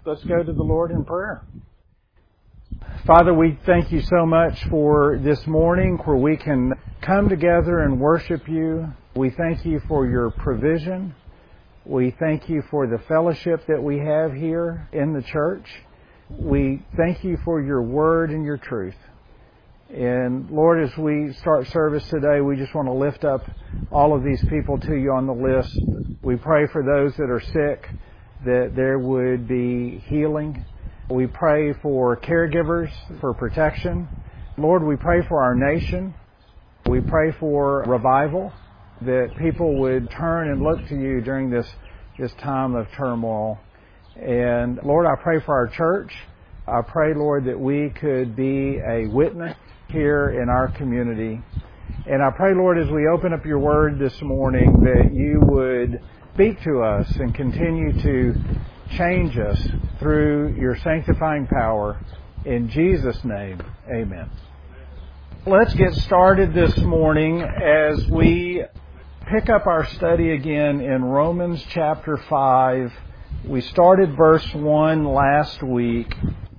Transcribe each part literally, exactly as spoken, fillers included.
Let's go to the Lord in prayer. Father, we thank you so much for this morning where we can come together and worship you. We thank you for your provision. We thank you for the fellowship that we have here in the church. We thank you for your word and your truth. And Lord, as we start service today, we just want to lift up all of these people to you on the list. We pray for those that are sick, that there would be healing. We pray for caregivers, for protection. Lord, we pray for our nation. We pray for revival, that people would turn and look to you during this, this time of turmoil. And Lord, I pray for our church. I pray, Lord, that we could be a witness here in our community. And I pray, Lord, as we open up your word this morning, that you would speak to us and continue to change us through your sanctifying power. In Jesus' name, amen. Let's get started this morning as we pick up our study again in Romans chapter five. We started verse one last week.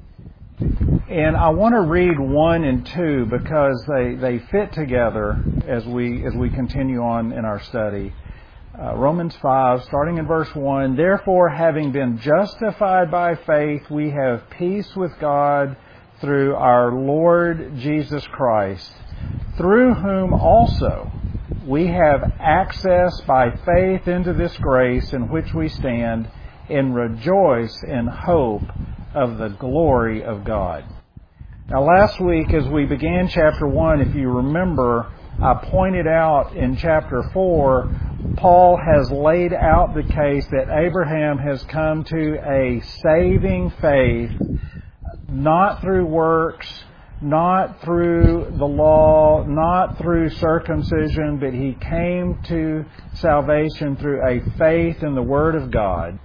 And I want to read one and two because they, they fit together as we as we continue on in our study. Uh, Romans five, starting in verse one, therefore, having been justified by faith, we have peace with God through our Lord Jesus Christ, through whom also we have access by faith into this grace in which we stand and rejoice in hope of the glory of God. Now, last week as we began chapter one, if you remember, I pointed out in chapter four, Paul has laid out the case that Abraham has come to a saving faith, not through works, not through the law, not through circumcision, but he came to salvation through a faith in the Word of God.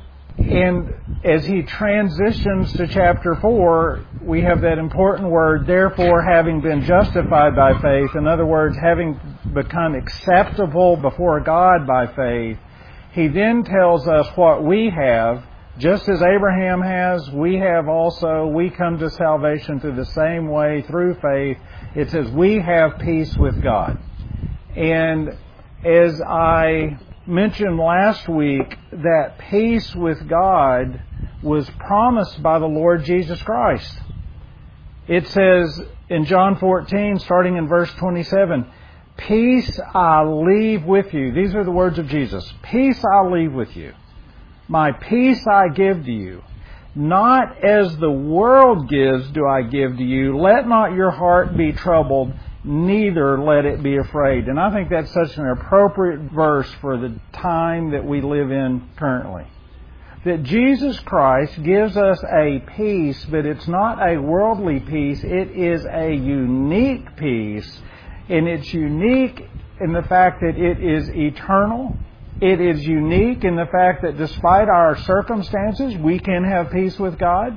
And as he transitions to chapter four, we have that important word, therefore, having been justified by faith. In other words, having become acceptable before God by faith. He then tells us what we have. Just as Abraham has, we have also, we come to salvation through the same way, through faith. It says we have peace with God. And as I mentioned last week, that peace with God was promised by the Lord Jesus Christ. It says in John fourteen, starting in verse twenty-seven, peace I leave with you. These are the words of Jesus. Peace I leave with you. My peace I give to you. Not as the world gives do I give to you. Let not your heart be troubled, neither let it be afraid. And I think that's such an appropriate verse for the time that we live in currently. That Jesus Christ gives us a peace, but it's not a worldly peace. It is a unique peace. And it's unique in the fact that it is eternal. It is unique in the fact that despite our circumstances, we can have peace with God.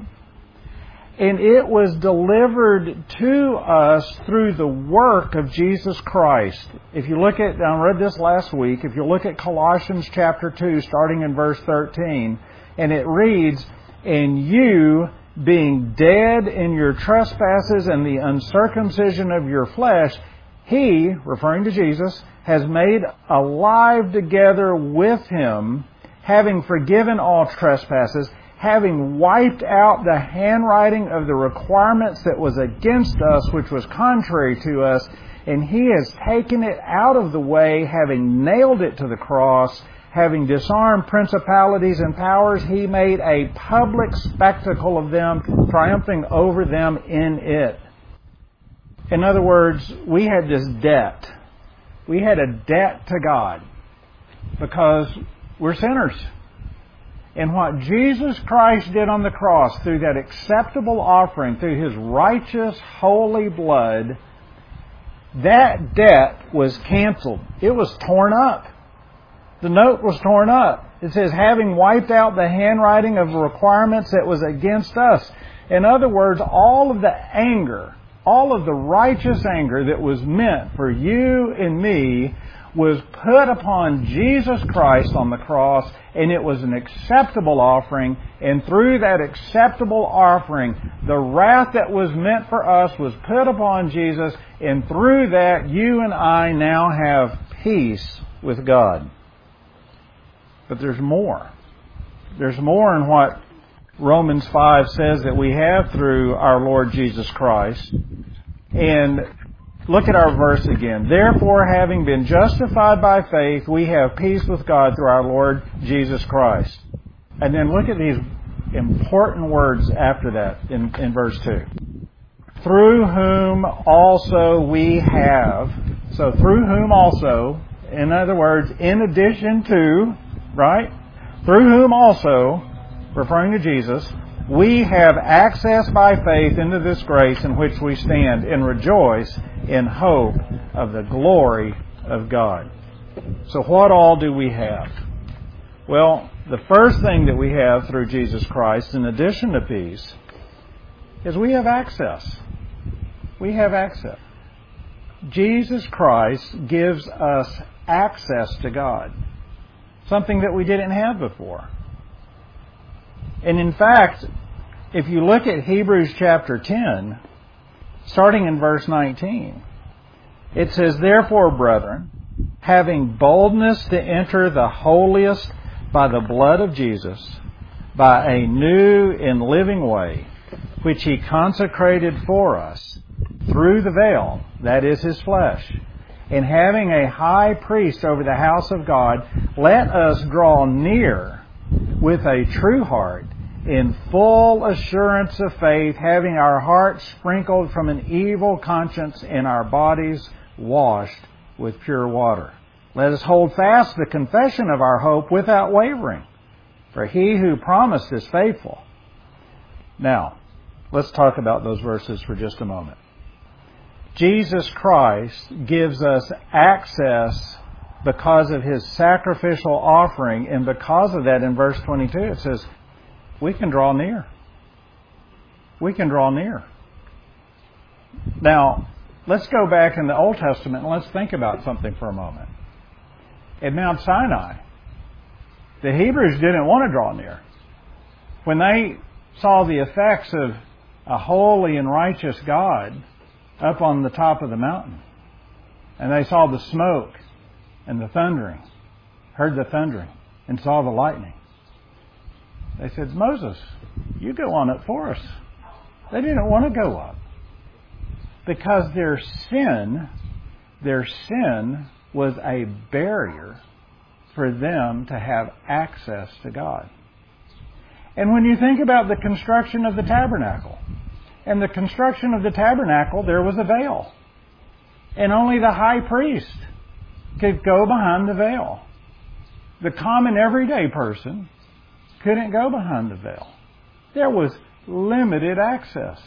And it was delivered to us through the work of Jesus Christ. If you look at, I read this last week, if you look at Colossians chapter two, starting in verse thirteen, and it reads, and you, being dead in your trespasses and the uncircumcision of your flesh, He, referring to Jesus, has made alive together with Him, having forgiven all trespasses, having wiped out the handwriting of the requirements that was against us, which was contrary to us, and He has taken it out of the way, having nailed it to the cross, having disarmed principalities and powers, He made a public spectacle of them, triumphing over them in it. In other words, we had this debt. We had a debt to God because we're sinners. And what Jesus Christ did on the cross through that acceptable offering, through His righteous, holy blood, that debt was canceled. It was torn up. The note was torn up. It says, having wiped out the handwriting of requirements that was against us. In other words, all of the anger, all of the righteous anger that was meant for you and me was put upon Jesus Christ on the cross, and it was an acceptable offering, and through that acceptable offering, the wrath that was meant for us was put upon Jesus, and through that, you and I now have peace with God. But there's more. There's more in what Romans five says that we have through our Lord Jesus Christ. And look at our verse again. Therefore, having been justified by faith, we have peace with God through our Lord Jesus Christ. And then look at these important words after that in, in verse two. Through whom also we have. So through whom also, in other words, in addition to, right? Through whom also, referring to Jesus, we have access by faith into this grace in which we stand and rejoice in hope of the glory of God. So what all do we have? Well, the first thing that we have through Jesus Christ, in addition to peace, is we have access. We have access. Jesus Christ gives us access to God, something that we didn't have before. And in fact, if you look at Hebrews chapter ten, starting in verse nineteen, it says, Therefore, brethren, having boldness to enter the holiest by the blood of Jesus, by a new and living way, which He consecrated for us through the veil, that is His flesh, and having a high priest over the house of God, let us draw near with a true heart, in full assurance of faith, having our hearts sprinkled from an evil conscience and our bodies washed with pure water. Let us hold fast the confession of our hope without wavering, for He who promised is faithful. Now, let's talk about those verses for just a moment. Jesus Christ gives us access because of His sacrificial offering, and because of that, in verse twenty-two, it says, we can draw near. We can draw near. Now, let's go back in the Old Testament and let's think about something for a moment. At Mount Sinai, the Hebrews didn't want to draw near. When they saw the effects of a holy and righteous God up on the top of the mountain, and they saw the smoke and the thundering, heard the thundering, and saw the lightning, they said, Moses, you go on up for us. They didn't want to go up because their sin, their sin was a barrier for them to have access to God. And when you think about the construction of the tabernacle, and the construction of the tabernacle, there was a veil. And only the high priest could go behind the veil. The common everyday person couldn't go behind the veil. There was limited access.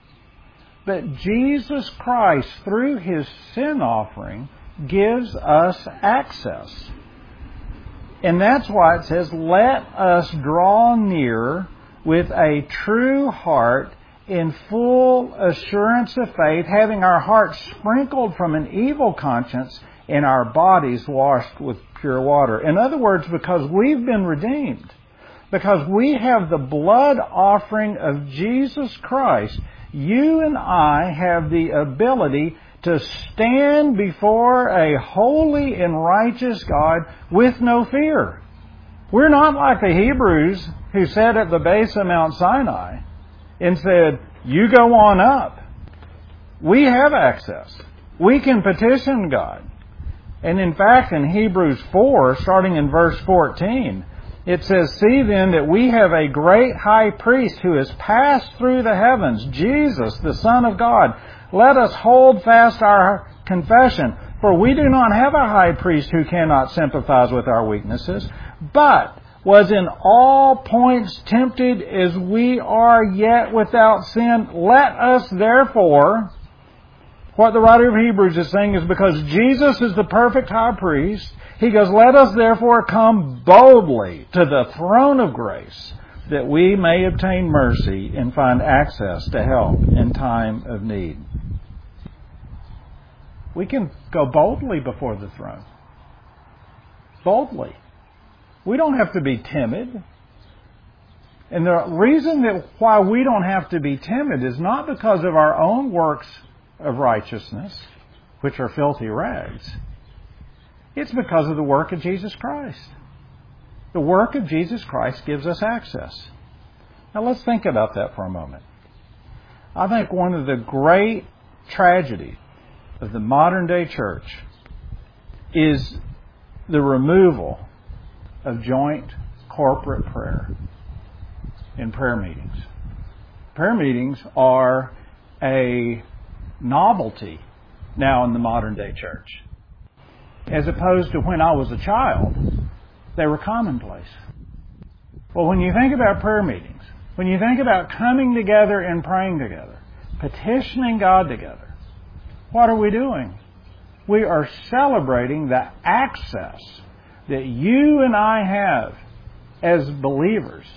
But Jesus Christ, through His sin offering, gives us access. And that's why it says, let us draw near with a true heart in full assurance of faith, having our hearts sprinkled from an evil conscience and our bodies washed with pure water. In other words, because we've been redeemed, because we have the blood offering of Jesus Christ, you and I have the ability to stand before a holy and righteous God with no fear. We're not like the Hebrews who sat at the base of Mount Sinai and said, you go on up. We have access. We can petition God. And in fact, in Hebrews four, starting in verse fourteen, it says, see then that we have a great high priest who has passed through the heavens, Jesus, the Son of God. Let us hold fast our confession, for we do not have a high priest who cannot sympathize with our weaknesses, but was in all points tempted as we are, yet without sin. Let us therefore, what the writer of Hebrews is saying is because Jesus is the perfect high priest, he goes, let us therefore come boldly to the throne of grace, that we may obtain mercy and find access to help in time of need. We can go boldly before the throne. boldly. We don't have to be timid. And the reason that why we don't have to be timid is not because of our own works of righteousness, which are filthy rags. It's because of the work of Jesus Christ. The work of Jesus Christ gives us access. Now let's think about that for a moment. I think one of the great tragedies of the modern day church is the removal of joint corporate prayer in prayer meetings. Prayer meetings are a novelty now in the modern day church. As opposed to when I was a child, they were commonplace. Well, when you think about prayer meetings, when you think about coming together and praying together, petitioning God together, what are we doing? We are celebrating the access that you and I have as believers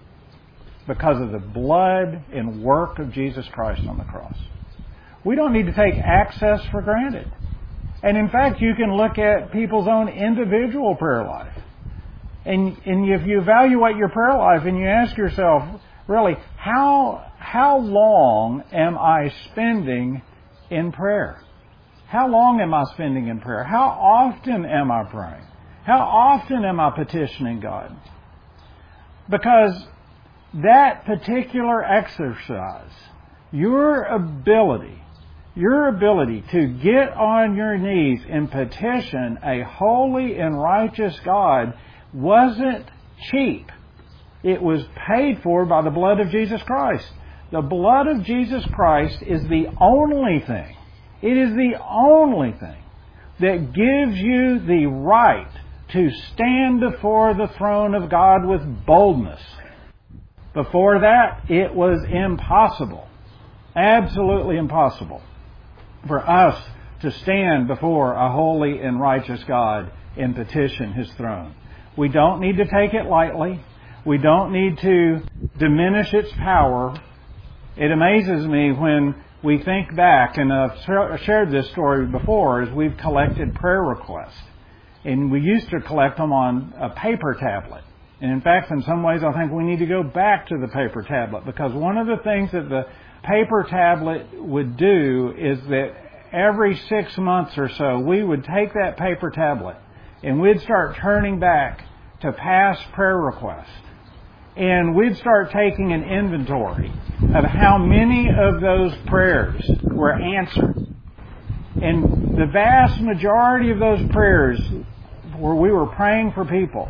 because of the blood and work of Jesus Christ on the cross. We don't need to take access for granted. And in fact, you can look at people's own individual prayer life. And, and if you evaluate your prayer life and you ask yourself, really, how, how long am I spending in prayer? How long am I spending in prayer? How often am I praying? How often am I petitioning God? Because that particular exercise, your ability, your ability to get on your knees and petition a holy and righteous God wasn't cheap. It was paid for by the blood of Jesus Christ. The blood of Jesus Christ is the only thing, it is the only thing that gives you the right to stand before the throne of God with boldness. Before that, it was impossible, absolutely impossible, for us to stand before a holy and righteous God and petition His throne. We don't need to take it lightly. We don't need to diminish its power. It amazes me when we think back, and I've shared this story before, as we've collected prayer requests. And we used to collect them on a paper tablet. And in fact, in some ways, I think we need to go back to the paper tablet, because one of the things that the paper tablet would do is that every six months or so, we would take that paper tablet and we'd start turning back to past prayer requests. And we'd start taking an inventory of how many of those prayers were answered. And the vast majority of those prayers where we were praying for people,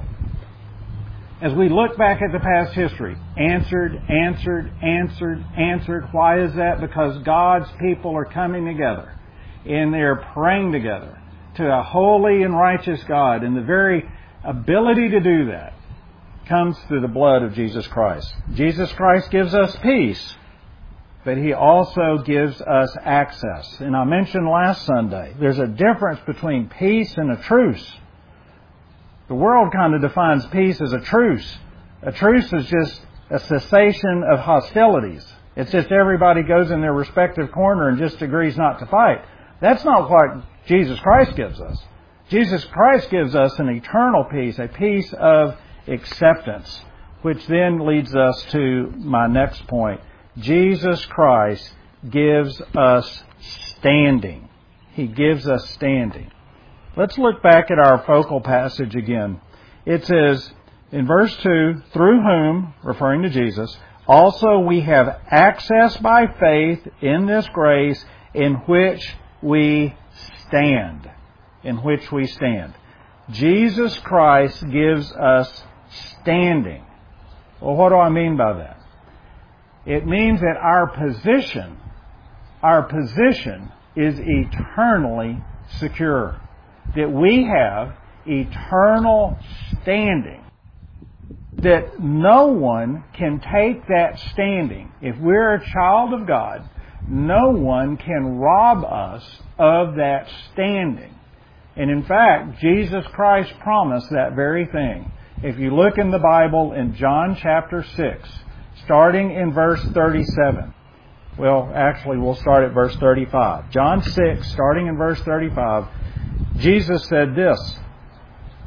as we look back at the past history, answered, answered, answered, answered. Why is that? Because God's people are coming together and they're praying together to a holy and righteous God. And the very ability to do that comes through the blood of Jesus Christ. Jesus Christ gives us peace, but He also gives us access. And I mentioned last Sunday, there's a difference between peace and a truce. The world kind of defines peace as a truce. A truce is just a cessation of hostilities. It's just everybody goes in their respective corner and just agrees not to fight. That's not what Jesus Christ gives us. Jesus Christ gives us an eternal peace, a peace of acceptance, which then leads us to my next point. Jesus Christ gives us standing. He gives us standing. Let's look back at our focal passage again. It says in verse two, through whom, referring to Jesus, also we have access by faith in this grace in which we stand. In which we stand. Jesus Christ gives us standing. Well, what do I mean by that? It means that our position, our position is eternally secure. That we have eternal standing. That no one can take that standing. If we're a child of God, no one can rob us of that standing. And in fact, Jesus Christ promised that very thing. If you look in the Bible in John chapter six, starting in verse thirty-seven. Well, actually, we'll start at verse thirty-five. John six, starting in verse thirty-five, Jesus said this.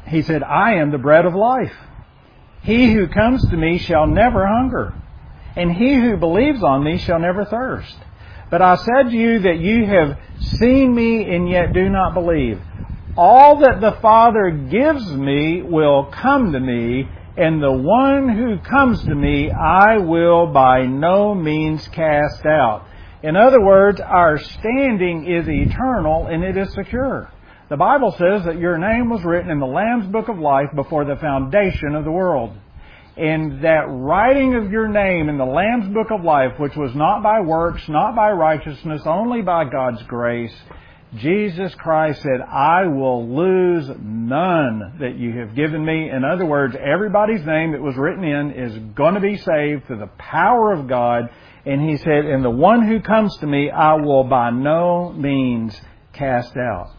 He said, I am the bread of life. He who comes to me shall never hunger, and he who believes on me shall never thirst. But I said to you that you have seen me and yet do not believe. All that the Father gives me will come to me, and the one who comes to me I will by no means cast out. In other words, our standing is eternal and it is secure. The Bible says that your name was written in the Lamb's Book of Life before the foundation of the world. And that writing of your name in the Lamb's Book of Life, which was not by works, not by righteousness, only by God's grace, Jesus Christ said, I will lose none that you have given me. In other words, everybody's name that was written in is going to be saved through the power of God. And He said, and the one who comes to me, I will by no means cast out.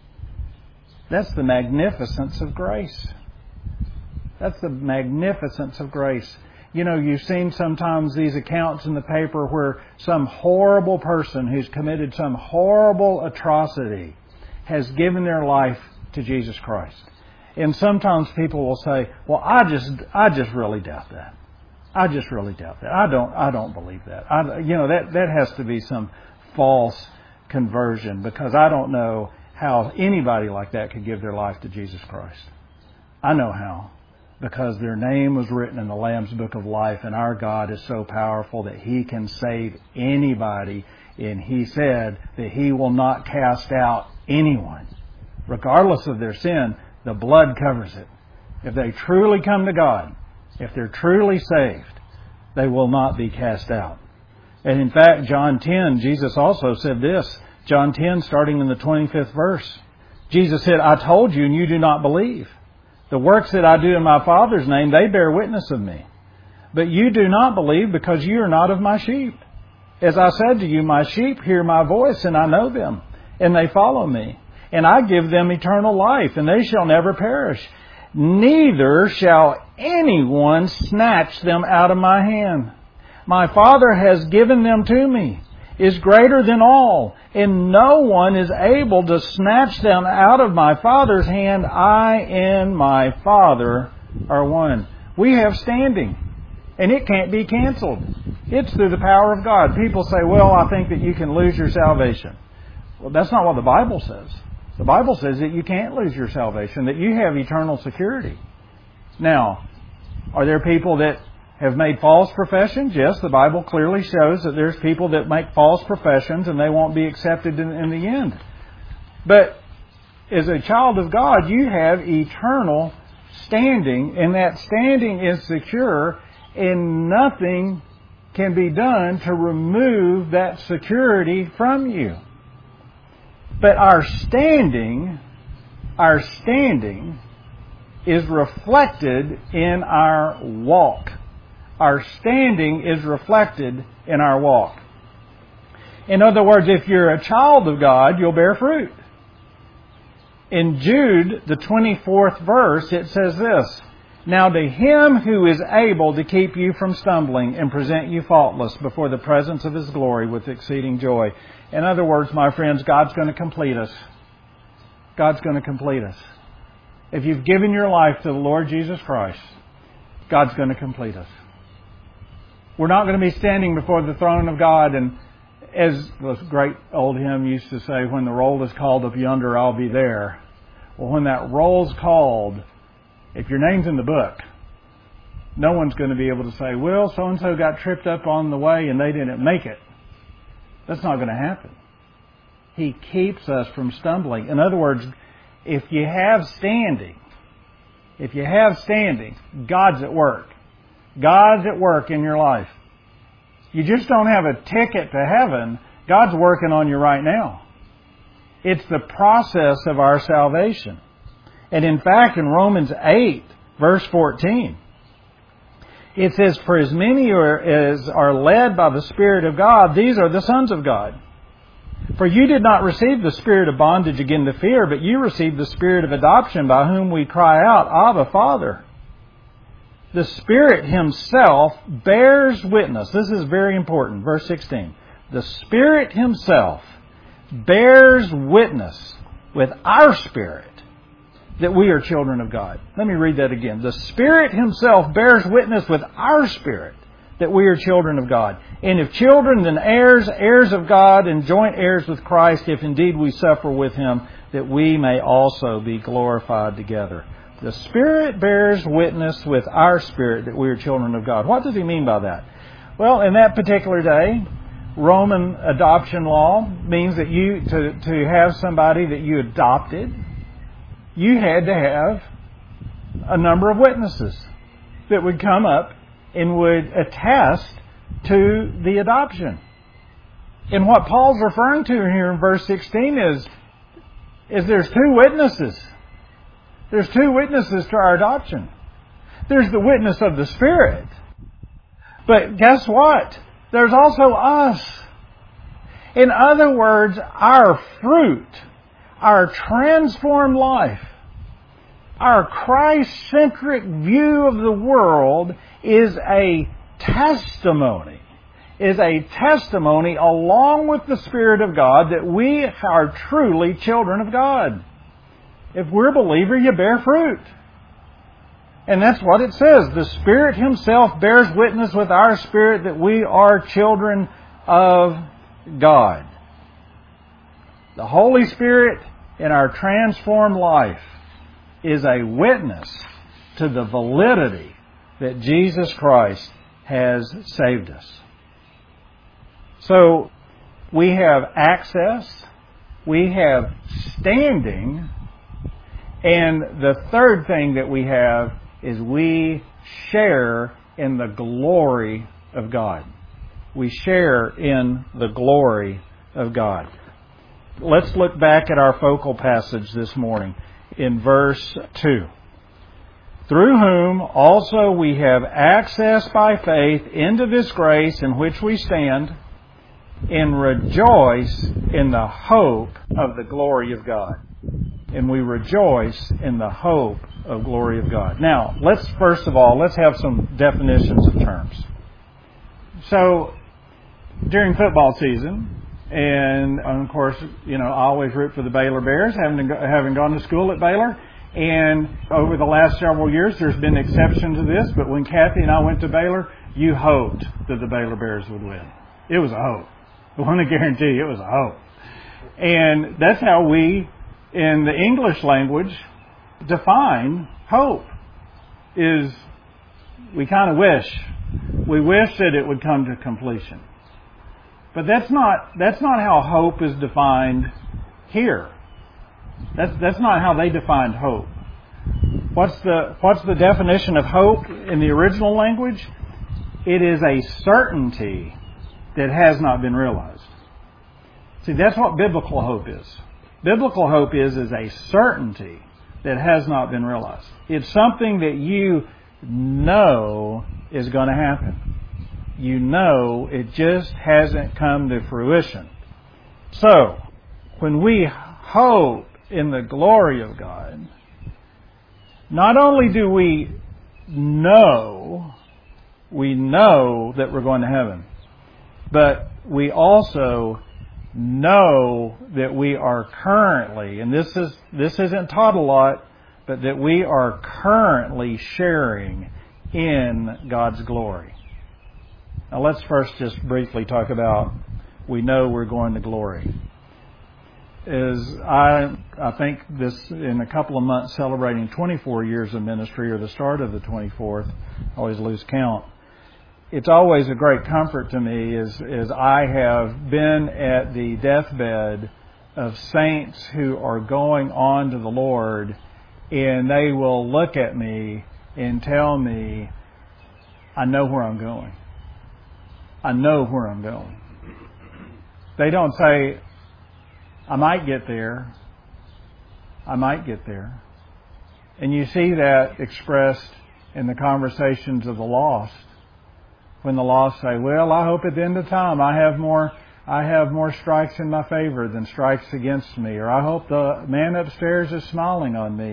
That's the magnificence of grace. That's the magnificence of grace. You know, you've seen sometimes these accounts in the paper where some horrible person who's committed some horrible atrocity has given their life to Jesus Christ. And sometimes people will say, well, I just I just really doubt that. I just really doubt that. I don't I don't believe that. I, you know, that, that has to be some false conversion, because I don't know how anybody like that could give their life to Jesus Christ. I know how. Because their name was written in the Lamb's Book of Life, and our God is so powerful that He can save anybody. And He said that He will not cast out anyone. Regardless of their sin, the blood covers it. If they truly come to God, if they're truly saved, they will not be cast out. And in fact, John ten, Jesus also said this. John ten, starting in the twenty-fifth verse. Jesus said, I told you and you do not believe. The works that I do in my Father's name, they bear witness of me. But you do not believe because you are not of my sheep. As I said to you, my sheep hear my voice, and I know them, and they follow me. And I give them eternal life, and they shall never perish. Neither shall anyone snatch them out of my hand. My Father has given them to me, is greater than all, and no one is able to snatch them out of my Father's hand. I and my Father are one. We have standing, and it can't be canceled. It's through the power of God. People say, well, I think that you can lose your salvation. Well, that's not what the Bible says. The Bible says that you can't lose your salvation, that you have eternal security. Now, are there people that have made false professions? Yes, the Bible clearly shows that there's people that make false professions and they won't be accepted in, in the end. But as a child of God, you have eternal standing, and that standing is secure, and nothing can be done to remove that security from you. But our standing, our standing is reflected in our walk. Our standing is reflected in our walk. In other words, if you're a child of God, you'll bear fruit. In Jude, the twenty-fourth verse, it says this, Now to Him who is able to keep you from stumbling and present you faultless before the presence of His glory with exceeding joy. In other words, my friends, God's going to complete us. God's going to complete us. If you've given your life to the Lord Jesus Christ, God's going to complete us. We're not going to be standing before the throne of God, and as the great old hymn used to say, when the roll is called up yonder, I'll be there. Well, when that roll's called, if your name's in the book, no one's going to be able to say, well, so-and-so got tripped up on the way and they didn't make it. That's not going to happen. He keeps us from stumbling. In other words, if you have standing, if you have standing, God's at work. God's at work in your life. You just don't have a ticket to heaven. God's working on you right now. It's the process of our salvation. And in fact, in Romans eight, verse fourteen, it says, For as many are, as are led by the Spirit of God, these are the sons of God. For you did not receive the spirit of bondage again to fear, but you received the Spirit of adoption, by whom we cry out, Abba, Father. The Spirit Himself bears witness. This is very important. Verse sixteen. The Spirit Himself bears witness with our spirit that we are children of God. Let me read that again. The Spirit Himself bears witness with our spirit that we are children of God. And if children, then heirs, heirs of God, and joint heirs with Christ, if indeed we suffer with Him, that we may also be glorified together. The Spirit bears witness with our spirit that we are children of God. What does He mean by that? Well, in that particular day, Roman adoption law means that you, to, to have somebody that you adopted, you had to have a number of witnesses that would come up and would attest to the adoption. And what Paul's referring to here in verse sixteen is, is there's two witnesses. There's two witnesses to our adoption. There's the witness of the Spirit. But guess what? There's also us. In other words, our fruit, our transformed life, our Christ-centric view of the world is a testimony, is a testimony along with the Spirit of God that we are truly children of God. If we're a believer, you bear fruit. And that's what it says. The Spirit Himself bears witness with our spirit that we are children of God. The Holy Spirit in our transformed life is a witness to the validity that Jesus Christ has saved us. So, we have access, we have standing, and the third thing that we have is we share in the glory of God. We share in the glory of God. Let's look back at our focal passage this morning in verse two. Through whom also we have access by faith into this grace in which we stand, and rejoice in the hope of the glory of God. And we rejoice in the hope of glory of God. Now, let's first of all, let's have some definitions of terms. So, during football season, and of course, you know, I always root for the Baylor Bears, having having gone to school at Baylor. And over the last several years, there's been an exception to this, but when Kathy and I went to Baylor, you hoped that the Baylor Bears would win. It was a hope. I want to guarantee you, it was a hope. And that's how we, in the English language, define hope. Is we kind of wish. We wish that it would come to completion. But that's not that's not how hope is defined here. That's that's not how they defined hope. What's the what's the definition of hope in the original language? It is a certainty that has not been realized. See, that's what biblical hope is. Biblical hope is is a certainty that has not been realized. It's something that you know is going to happen. You know it just hasn't come to fruition. So, when we hope in the glory of God, not only do we know, we know that we're going to heaven, but we also know that we are currently, and this is this isn't taught a lot, but that we are currently sharing in God's glory. Now let's first just briefly talk about we know we're going to glory. Is I I think this in a couple of months celebrating twenty-four years of ministry, or the start of the twenty-fourth, I always lose count. It's always a great comfort to me as, as I have been at the deathbed of saints who are going on to the Lord, and they will look at me and tell me, I know where I'm going. I know where I'm going. They don't say, I might get there. I might get there. And you see that expressed in the conversations of the lost. When the lost say, well, I hope at the end of time I have more I have more strikes in my favor than strikes against me. Or I hope the man upstairs is smiling on me.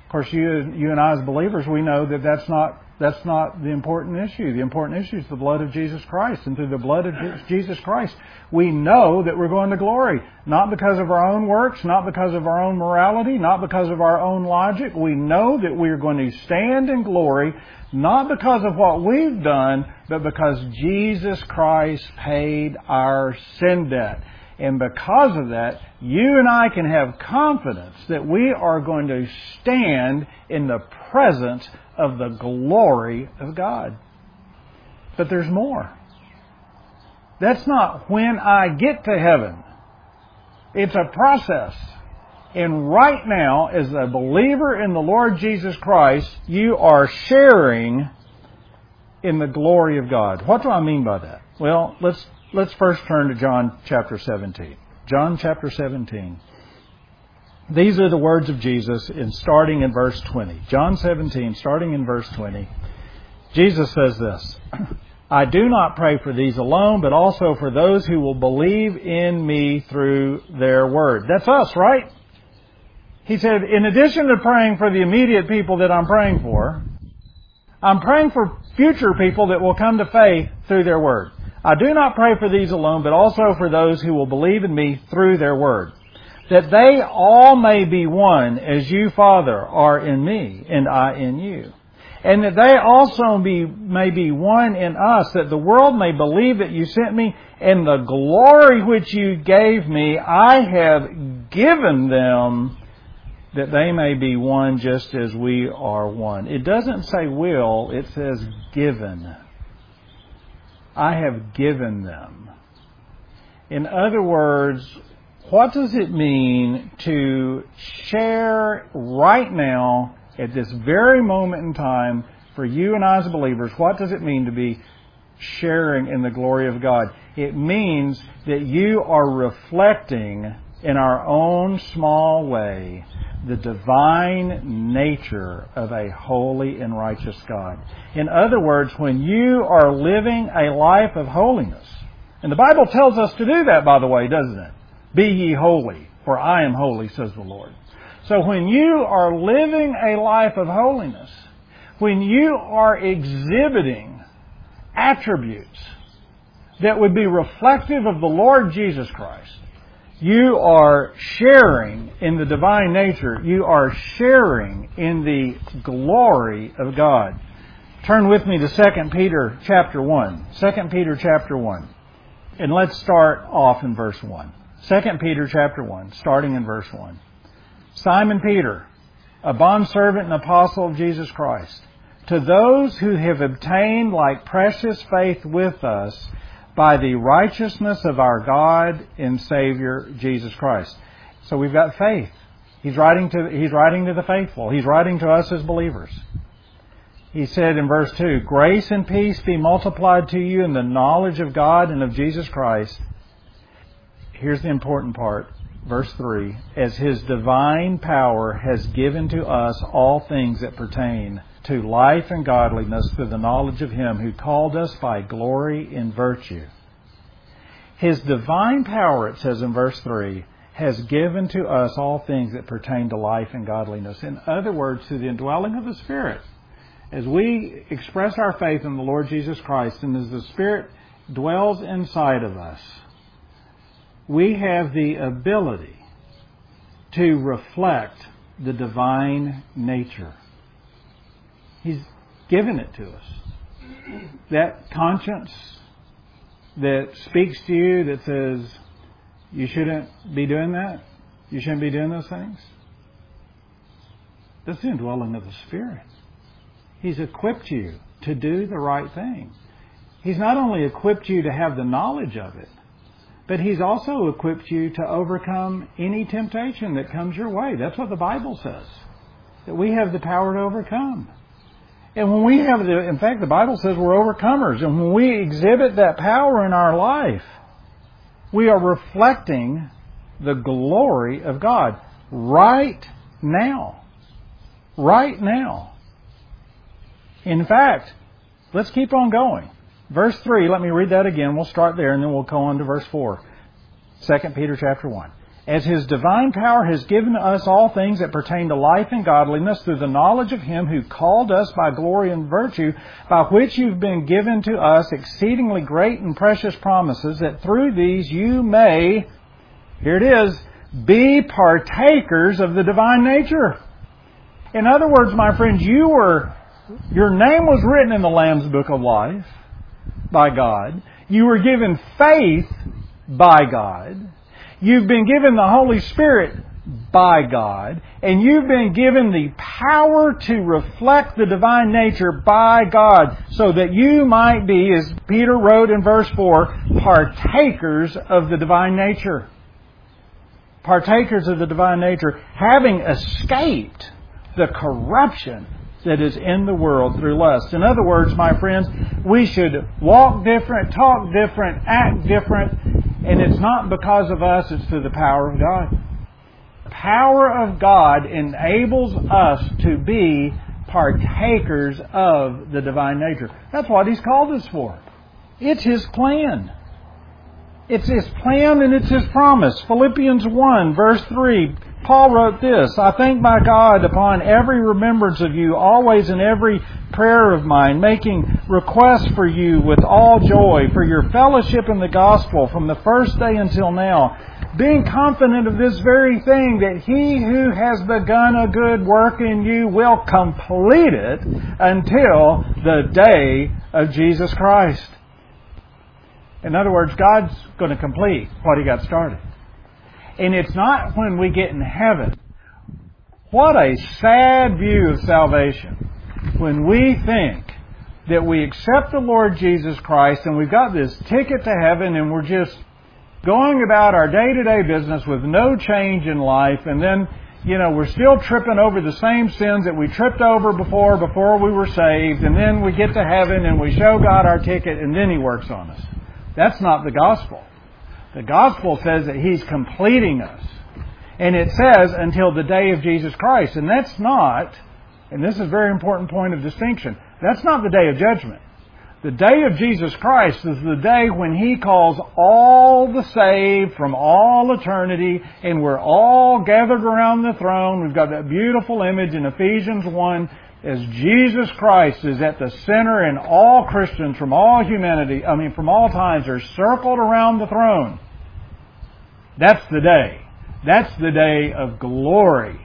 course, you, you and I as believers, we know that that's not, that's not the important issue. The important issue is the blood of Jesus Christ. And through the blood of Jesus Christ, we know that we're going to glory. Not because of our own works, not because of our own morality, not because of our own logic. We know that we are going to stand in glory, not because of what we've done, but because Jesus Christ paid our sin debt. And because of that, you and I can have confidence that we are going to stand in the presence of the glory of God. But there's more. That's not when I get to heaven. It's a process. And right now, as a believer in the Lord Jesus Christ, you are sharing in the glory of God. What do I mean by that? Well, let's let's first turn to John chapter seventeen. John chapter seventeen. These are the words of Jesus in starting in verse twenty. John seventeen, starting in verse twenty. Jesus says this, I do not pray for these alone, but also for those who will believe in me through their word. That's us, right? He said, in addition to praying for the immediate people that I'm praying for, I'm praying for future people that will come to faith through their word. I do not pray for these alone, but also for those who will believe in me through their word, that they all may be one, as you, Father, are in me, and I in you. And that they also be, may be one in us, that the world may believe that you sent me, and the glory which you gave me, I have given them, that they may be one just as we are one. It doesn't say will, it says given. I have given them. In other words, what does it mean to share right now, at this very moment in time, for you and I as believers, what does it mean to be sharing in the glory of God? It means that you are reflecting in our own small way the divine nature of a holy and righteous God. In other words, when you are living a life of holiness, and the Bible tells us to do that, by the way, doesn't it? Be ye holy, for I am holy, says the Lord. So when you are living a life of holiness, when you are exhibiting attributes that would be reflective of the Lord Jesus Christ, you are sharing in the divine nature. You are sharing in the glory of God. Turn with me to Second Peter chapter one. Second Peter chapter one. And let's start off in verse one. Second Peter chapter one, starting in verse one. Simon Peter, a bondservant and apostle of Jesus Christ, to those who have obtained like precious faith with us by the righteousness of our God and Savior Jesus Christ. So we've got faith. He's writing to He's writing to the faithful. He's writing to us as believers. He said in verse two, grace and peace be multiplied to you in the knowledge of God and of Jesus Christ. Here's the important part. Verse three, as His divine power has given to us all things that pertain to life and godliness through the knowledge of Him who called us by glory and virtue. His divine power, it says in verse three, has given to us all things that pertain to life and godliness. In other words, through the indwelling of the Spirit. As we express our faith in the Lord Jesus Christ and as the Spirit dwells inside of us, we have the ability to reflect the divine nature. He's given it to us. That conscience that speaks to you that says, you shouldn't be doing that, you shouldn't be doing those things, that's the indwelling of the Spirit. He's equipped you to do the right thing. He's not only equipped you to have the knowledge of it, but He's also equipped you to overcome any temptation that comes your way. That's what the Bible says, that we have the power to overcome. And when we have the, in fact, the Bible says we're overcomers. And when we exhibit that power in our life, we are reflecting the glory of God right now. Right now. In fact, let's keep on going. Verse three, let me read that again. We'll start there and then we'll go on to verse four. Second Peter chapter one. as His divine power has given us all things that pertain to life and godliness through the knowledge of Him who called us by glory and virtue, by which you've been given to us exceedingly great and precious promises, that through these you may, here it is, be partakers of the divine nature. In other words, my friends, you were, your name was written in the Lamb's Book of Life by God. You were given faith by God. You've been given the Holy Spirit by God. And you've been given the power to reflect the divine nature by God, so that you might be, as Peter wrote in verse four, partakers of the divine nature. Partakers of the divine nature, having escaped the corruption that is in the world through lust. In other words, my friends, we should walk different, talk different, act different, and it's not because of us, it's through the power of God. The power of God enables us to be partakers of the divine nature. That's what He's called us for. It's His plan. It's His plan and it's His promise. Philippians one, verse three, Paul wrote this, I thank my God upon every remembrance of you, always in every prayer of mine, making requests for you with all joy for your fellowship in the gospel from the first day until now, being confident of this very thing, that He who has begun a good work in you will complete it until the day of Jesus Christ. In other words, God's going to complete what He got started. And it's not when we get in heaven. What a sad view of salvation when we think that we accept the Lord Jesus Christ and we've got this ticket to heaven and we're just going about our day-to-day business with no change in life, and then, you know, we're still tripping over the same sins that we tripped over before, before we were saved, and then we get to heaven and we show God our ticket and then He works on us. That's not the gospel. The gospel says that He's completing us. And it says until the day of Jesus Christ. And that's not, and this is a very important point of distinction, that's not the day of judgment. The day of Jesus Christ is the day when He calls all the saved from all eternity, and we're all gathered around the throne. We've got that beautiful image in Ephesians one, as Jesus Christ is at the center, and all Christians from all humanity, I mean from all times, are circled around the throne. That's the day. That's the day of glory.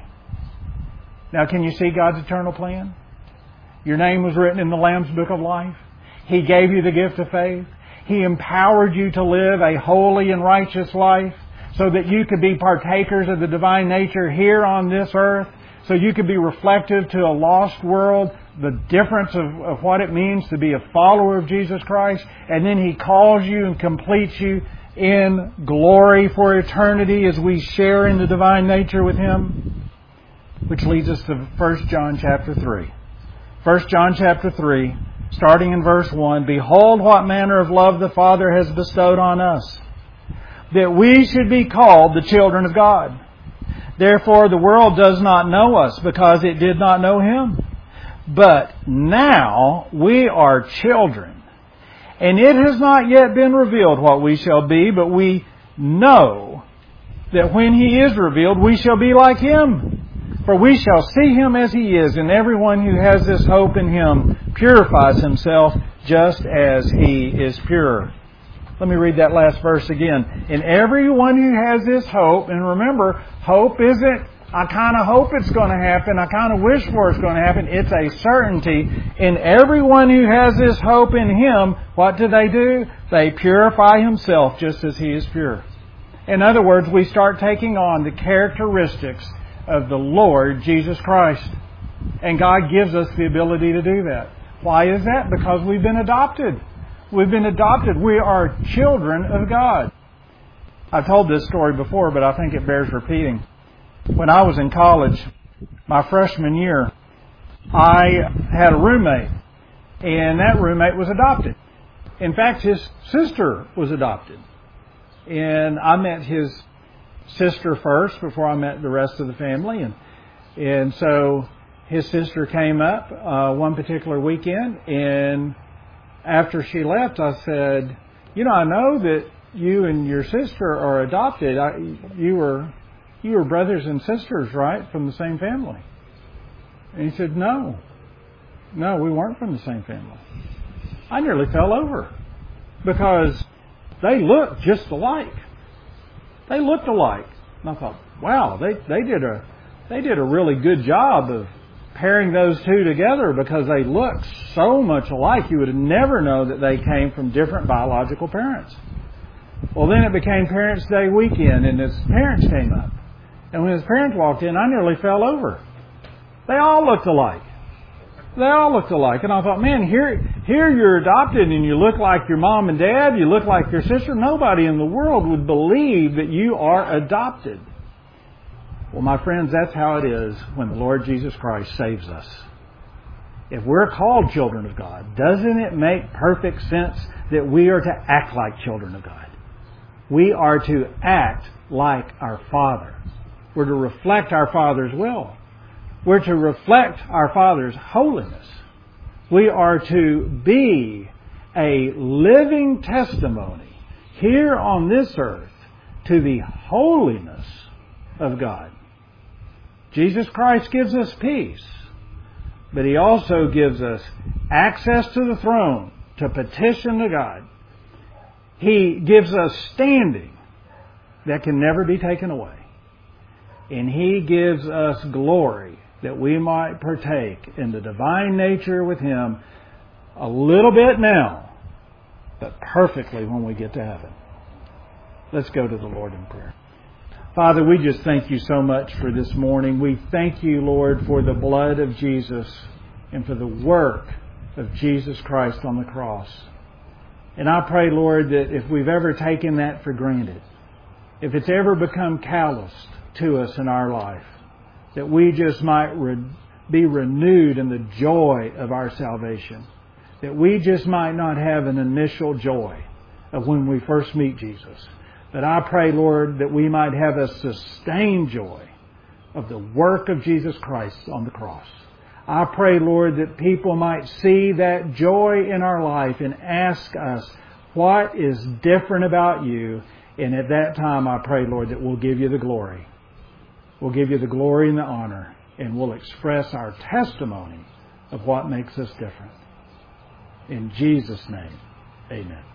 Now, can you see God's eternal plan? Your name was written in the Lamb's Book of Life. He gave you the gift of faith. He empowered you to live a holy and righteous life so that you could be partakers of the divine nature here on this earth, so you could be reflective to a lost world, the difference of, of what it means to be a follower of Jesus Christ. And then He calls you and completes you in glory for eternity as we share in the divine nature with Him. Which leads us to First John chapter three. First John chapter three, starting in verse one, Behold what manner of love the Father has bestowed on us, that we should be called the children of God. Therefore the world does not know us, because it did not know Him. But now we are children, and it has not yet been revealed what we shall be, but we know that when He is revealed, we shall be like Him. For we shall see Him as He is, and everyone who has this hope in Him purifies himself just as He is pure. Let me read that last verse again. And everyone who has this hope, and remember, hope isn't, I kind of hope it's going to happen, I kind of wish for it's going to happen. It's a certainty. And everyone who has this hope in Him, what do they do? They purify himself just as He is pure. In other words, we start taking on the characteristics of the Lord Jesus Christ. And God gives us the ability to do that. Why is that? Because we've been adopted. We've been adopted. We are children of God. I've told this story before, but I think it bears repeating. When I was in college, my freshman year, I had a roommate, and that roommate was adopted. In fact, his sister was adopted. And I met his sister first before I met the rest of the family. And and so his sister came up uh, one particular weekend, and after she left, I said, you know, I know that you and your sister are adopted. I, you were you were brothers and sisters, right, from the same family?" And he said, "No, no, we weren't from the same family." I nearly fell over because they looked just alike. They looked alike, and I thought, "Wow, they they did a they did a really good job of pairing those two together because they look so much alike. You would never know that they came from different biological parents." Well, then it became Parents' Day weekend, and his parents came up. And when his parents walked in, I nearly fell over. They all looked alike. They all looked alike. And I thought, man, here, here you're adopted and you look like your mom and dad, you look like your sister. Nobody in the world would believe that you are adopted. Well, my friends, that's how it is when the Lord Jesus Christ saves us. If we're called children of God, doesn't it make perfect sense that we are to act like children of God? We are to act like our Father. We're to reflect our Father's will. We're to reflect our Father's holiness. We are to be a living testimony here on this earth to the holiness of God. Jesus Christ gives us peace, but He also gives us access to the throne to petition to God. He gives us standing that can never be taken away. And He gives us glory that we might partake in the divine nature with Him a little bit now, but perfectly when we get to heaven. Let's go to the Lord in prayer. Father, we just thank You so much for this morning. We thank You, Lord, for the blood of Jesus and for the work of Jesus Christ on the cross. And I pray, Lord, that if we've ever taken that for granted, if it's ever become calloused to us in our life, that we just might re- be renewed in the joy of our salvation. That we just might not have an initial joy of when we first meet Jesus. But I pray, Lord, that we might have a sustained joy of the work of Jesus Christ on the cross. I pray, Lord, that people might see that joy in our life and ask us, what is different about You? And at that time, I pray, Lord, that we'll give You the glory. We'll give You the glory and the honor, and we'll express our testimony of what makes us different. In Jesus' name, amen.